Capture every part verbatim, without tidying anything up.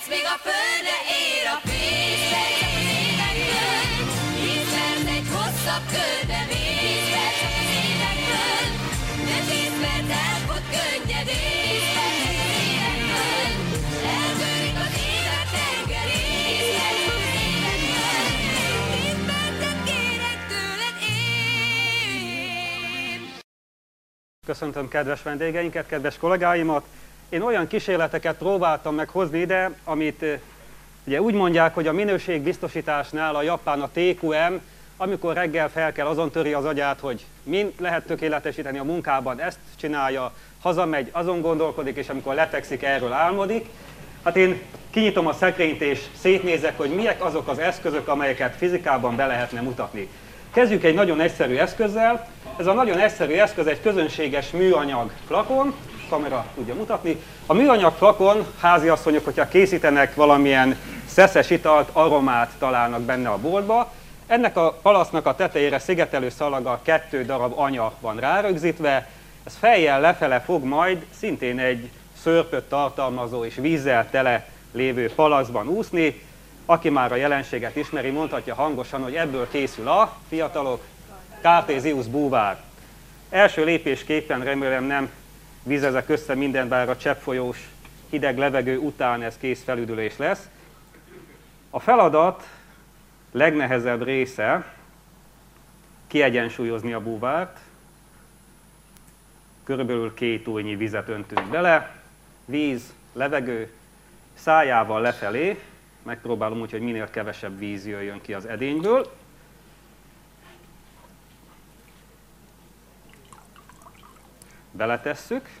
még a földre ér a fény. Tíz perc csak az évekből, tíz perc egy hosszabb küldemény. Tíz perc csak az évekből, de tíz perc elfut könnyedén. Tíz perc csak az évekből, eltűnik az élet tengerén. Tíz perc csak az évekből, tíz percet kérek tőled én. Köszöntöm kedves vendégeinket, kedves kollégáimat. Én olyan kísérleteket próbáltam meghozni ide, amit ugye úgy mondják, hogy a minőségbiztosításnál a japán a té kú em, amikor reggel fel kell, azon töri az agyát, hogy mind lehet tökéletesíteni a munkában, ezt csinálja, hazamegy, azon gondolkodik, és amikor letekszik, erről álmodik. Hát én kinyitom a szekrényt és szétnézek, hogy miek azok az eszközök, amelyeket fizikában be lehetne mutatni. Kezdjük egy nagyon egyszerű eszközzel. Ez a nagyon egyszerű eszköz egy közönséges műanyag flakon, kamera tudja mutatni. A műanyag flakon, háziasszonyok, hogyha készítenek valamilyen szeszes italt, aromát találnak benne a boltba. Ennek a palasznak a tetejére szigetelő szalaggal kettő darab anya van rárögzítve. Ez fejjel lefele fog majd szintén egy szörpöt tartalmazó és vízzel tele lévő palaszban úszni. Aki már a jelenséget ismeri, mondhatja hangosan, hogy ebből készül a fiatalok Cartesius búvár. Első lépésképpen remélem nem vízezek össze mindent, bár a cseppfolyós hideg levegő után ez kész felüdülés lesz. A feladat legnehezebb része kiegyensúlyozni a búvárt. Körülbelül két ujjnyi vizet öntünk bele, víz, levegő, szájával lefelé. Megpróbálom úgy, hogy minél kevesebb víz jöjjön ki az edényből. Beletesszük.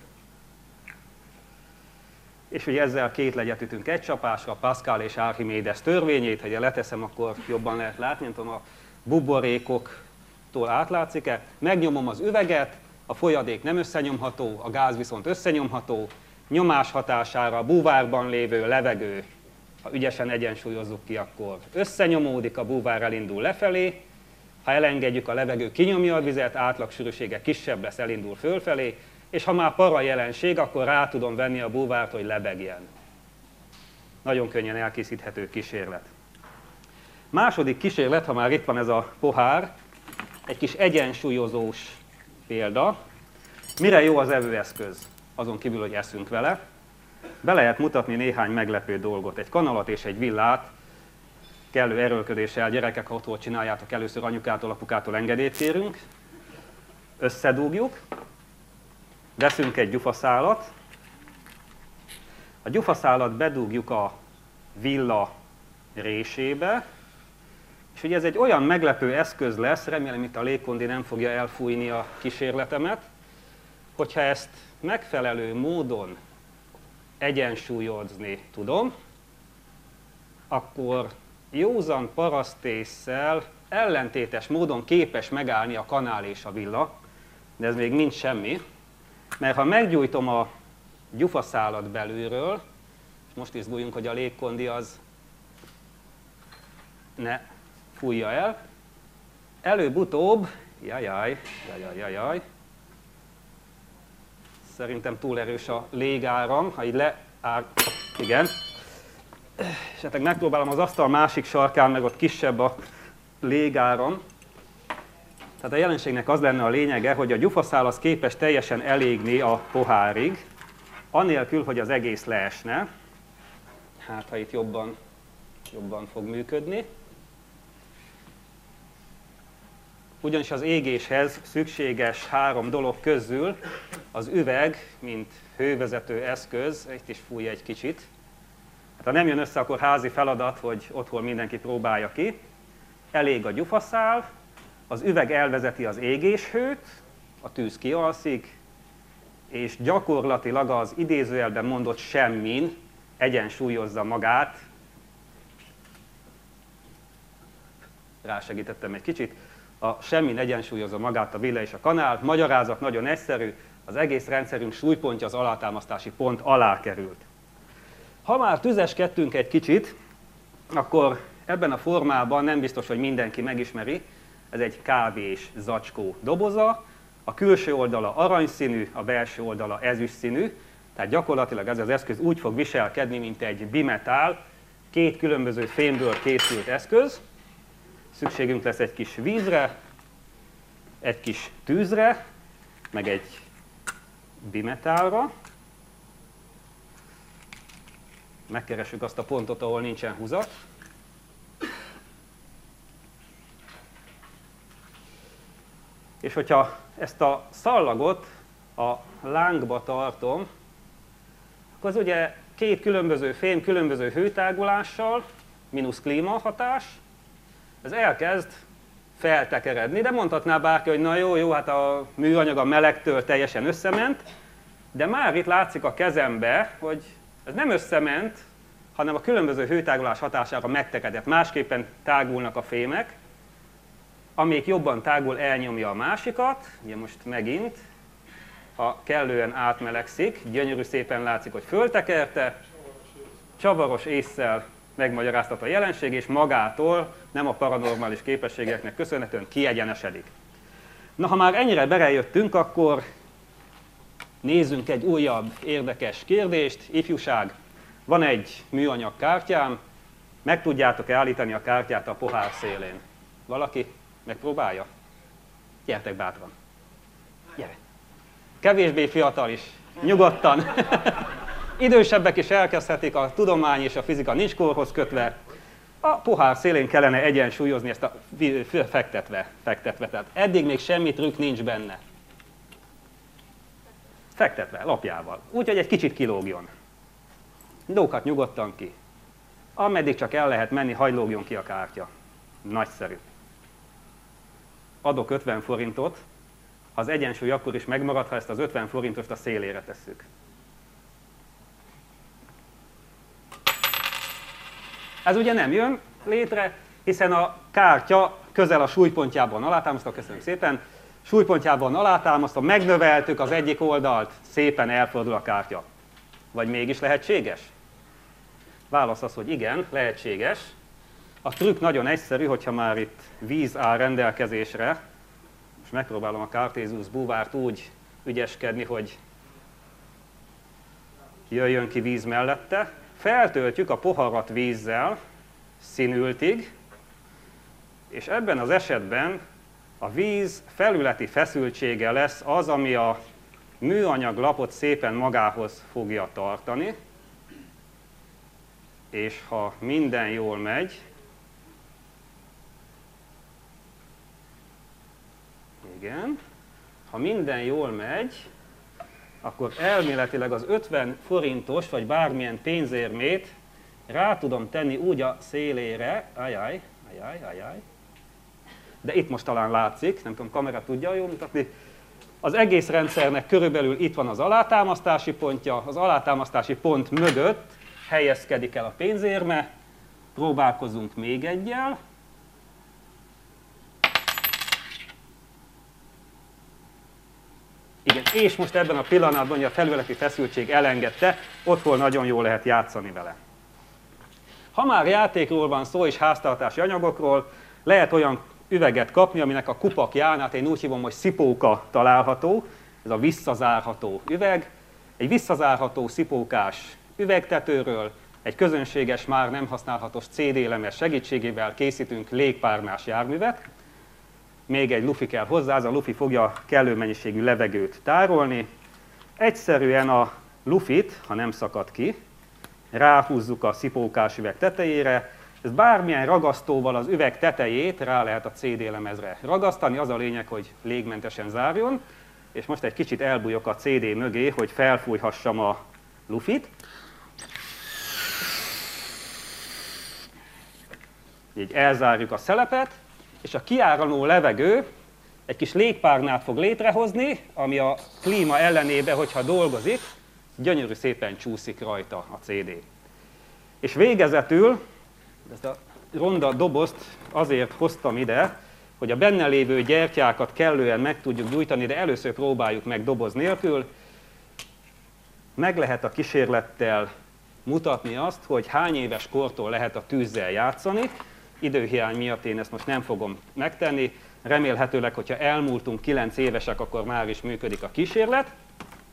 És ugye ezzel két legyet ütünk egy csapásra, Pascal és Archimedes törvényét, ha leteszem, akkor jobban lehet látni, nem tudom, a buborékoktól átlátszik-e. Megnyomom az üveget, a folyadék nem összenyomható, a gáz viszont összenyomható, nyomás hatására a búvárban lévő levegő, ha ügyesen egyensúlyozzuk ki, akkor összenyomódik, a búvár elindul lefelé, ha elengedjük, a levegő kinyomja a vizet, átlagsűrűsége kisebb lesz, elindul fölfelé, és ha már para jelenség, akkor rá tudom venni a búvárt, hogy lebegjen. Nagyon könnyen elkészíthető kísérlet. Második kísérlet, ha már itt van ez a pohár, egy kis egyensúlyozós példa. Mire jó az evőeszköz? Azon kívül, hogy eszünk vele. Be lehet mutatni néhány meglepő dolgot. Egy kanalat és egy villát kellő erőlködéssel, gyerekek, ha otthon csináljátok, először anyukától, apukától engedélyt kérünk. Összedugjuk. Veszünk egy gyufaszálat. A gyufaszálat bedugjuk a villa résébe. És ugye ez egy olyan meglepő eszköz lesz, remélem itt a légkondi nem fogja elfújni a kísérletemet, hogyha ezt megfelelő módon egyensúlyozni tudom, akkor józan parasztésszel ellentétes módon képes megállni a kanál és a villa, de ez még nincs semmi, mert ha meggyújtom a gyufaszálat belülről, és most izguljunk, hogy a légkondi az ne fújja el, előbb-utóbb, jajjaj, jajjaj, jajjaj, szerintem túl erős a légáram, ha így leáll, igen, és hát megpróbálom az asztal másik sarkán, meg ott kisebb a légáram. Tehát a jelenségnek az lenne a lényege, hogy a gyufaszál az képes teljesen elégni a pohárig, anélkül, hogy az egész leesne. Hát, ha itt jobban, jobban fog működni. Ugyanis az égéshez szükséges három dolog közül az üveg, mint hővezető eszköz, itt is fúj egy kicsit. Hát, ha nem jön össze, akkor házi feladat, hogy otthon mindenki próbálja ki. Elég a gyufaszál, az üveg elvezeti az égéshőt, a tűz kialszik, és gyakorlatilag az idézőjelben mondott semmin egyensúlyozza magát. Rásegítettem egy kicsit. A semmin egyensúlyozza magát a villa és a kanál. Magyarázat nagyon egyszerű, az egész rendszerünk súlypontja az alátámasztási pont alá került. Ha már tüzeskedtünk egy kicsit, akkor ebben a formában nem biztos, hogy mindenki megismeri, ez egy kávés zacskó doboza, a külső oldala aranyszínű, a belső oldala ezüstszínű, Tehát gyakorlatilag ez az eszköz úgy fog viselkedni, mint egy bimetál, két különböző fémből készült eszköz. Szükségünk lesz egy kis vízre, egy kis tűzre, meg egy bimetálra. Megkeressük azt a pontot, ahol nincsen húzat. És hogyha ezt a szallagot a lángba tartom, akkor az ugye két különböző fém, különböző hőtágulással, mínusz klímahatás, ez elkezd feltekeredni, de mondhatná bárki, hogy na jó, jó, hát a műanyag a melegtől teljesen összement, de már itt látszik a kezembe, hogy ez nem összement, hanem a különböző hőtágulás hatására megtekedett. Másképpen tágulnak a fémek, amelyik jobban tágul, elnyomja a másikat, ugye most megint, ha kellően átmelegszik, gyönyörű szépen látszik, hogy föltekerte, csavaros ésszel megmagyaráztat a jelenség, és magától, nem a paranormális képességeknek köszönhetően kiegyenesedik. Na, ha már ennyire belejöttünk, akkor nézzünk egy újabb érdekes kérdést. Ifjúság, van egy műanyag kártyám, meg tudjátok-e állítani a kártyát a pohár szélén? Valaki megpróbálja? Gyertek bátran. Gyere. Kevésbé fiatal is. Nyugodtan. Idősebbek is elkezdhetik, a tudomány és a fizika nincs korhoz kötve. A pohár szélén kellene egyensúlyozni ezt a fektetve, fektetve. Tehát eddig még semmi trükk nincs benne. Fektetve, lapjával. Úgyhogy egy kicsit kilógjon. Lókat nyugodtan ki. Ameddig csak el lehet menni, hagy lógjon ki a kártya. Nagyszerű. Adok ötven forintot, az egyensúly akkor is megmarad, ha ezt az ötven forintost a szélére tesszük. Ez ugye nem jön létre, hiszen a kártya közel a súlypontjában alátámasztva, köszönöm szépen, súlypontjában alátámasztva, megnöveltük az egyik oldalt, szépen elfordul a kártya. Vagy mégis lehetséges? Válasz az, hogy igen, lehetséges. A trükk nagyon egyszerű, hogyha már itt víz áll rendelkezésre, most megpróbálom a Cartesius búvárt úgy ügyeskedni, hogy jöjjön ki víz mellette. Feltöltjük a poharat vízzel színültig, és ebben az esetben a víz felületi feszültsége lesz az, ami a műanyag lapot szépen magához fogja tartani, és ha minden jól megy, igen, ha minden jól megy, akkor elméletileg az ötven forintos, vagy bármilyen pénzérmét rá tudom tenni úgy a szélére, ajaj, ajaj, ajaj, de itt most talán látszik, nem tudom, kamera tudja jól mutatni, az egész rendszernek körülbelül itt van az alátámasztási pontja, az alátámasztási pont mögött helyezkedik el a pénzérme, próbálkozunk még egyel. Igen, és most ebben a pillanatban, hogy a felületi feszültség elengedte, otthon nagyon jól lehet játszani vele. Ha már játékról van szó és háztartási anyagokról, lehet olyan üveget kapni, aminek a kupakján, hát én úgy hívom, hogy szipóka található, ez a visszazárható üveg. Egy visszazárható szipókás üvegtetőről egy közönséges, már nem használhatós cé dé lemez segítségével készítünk légpárnás járművet. Még egy lufi kell hozzá, ez a lufi fogja kellő mennyiségű levegőt tárolni. Egyszerűen a lufit, ha nem szakad ki, ráhúzzuk a szipókás üveg tetejére, ez bármilyen ragasztóval az üveg tetejét rá lehet a cé dé lemezre ragasztani, az a lényeg, hogy légmentesen zárjon, és most egy kicsit elbújok a cé dé mögé, hogy felfújhassam a lufit. Így elzárjuk a szelepet, és a kiáramló levegő egy kis légpárnát fog létrehozni, ami a klíma ellenébe, hogyha dolgozik, gyönyörű szépen csúszik rajta a cé dé. És végezetül, ezt a ronda dobozt azért hoztam ide, hogy a benne lévő gyertyákat kellően meg tudjuk gyújtani, de először próbáljuk meg doboz nélkül. Meg lehet a kísérlettel mutatni azt, hogy hány éves kortól lehet a tűzzel játszani. Időhiány miatt én ezt most nem fogom megtenni. Remélhetőleg, hogyha elmúltunk kilenc évesek, akkor már is működik a kísérlet.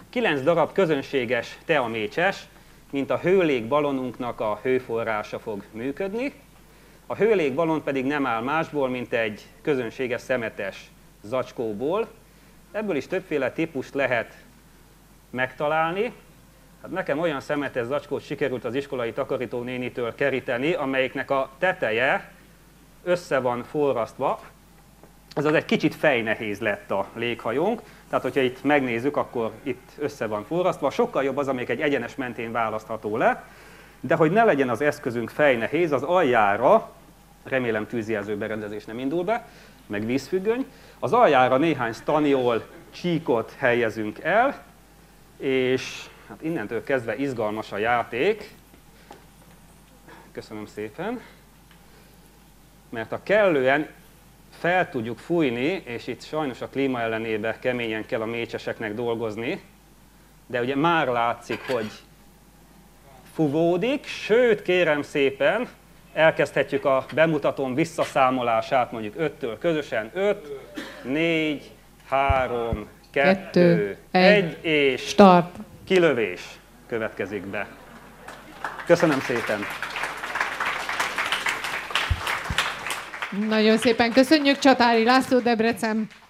kilenc darab közönséges teamécses, mint a hőlégbalonunknak a hőforrása fog működni. A hőlégballon pedig nem áll másból, mint egy közönséges szemetes zacskóból. Ebből is többféle típust lehet megtalálni. Hát nekem olyan szemetes zacskót sikerült az iskolai takarítónénitől keríteni, amelyiknek a teteje össze van forrasztva. Ez az egy kicsit fejnehéz lett a léghajónk, tehát hogyha itt megnézzük, akkor itt össze van forrasztva. Sokkal jobb az, amelyik egy egyenes mentén választható le, de hogy ne legyen az eszközünk fejnehéz, az aljára, remélem tűzjelző berendezés nem indul be, meg vízfüggöny, az aljára néhány staniol csíkot helyezünk el, és hát innentől kezdve izgalmas a játék. Köszönöm szépen. Mert a kellően fel tudjuk fújni, és itt sajnos a klíma ellenébe keményen kell a mécseseknek dolgozni, de ugye már látszik, hogy fúvódik, sőt kérem szépen, elkezdhetjük a bemutatón visszaszámolását mondjuk öttől közösen. öt, négy, három, kettő, egy, és start. Kilövés következik be. Köszönöm szépen! Nagyon szépen köszönjük, Csatári László, Debrecen.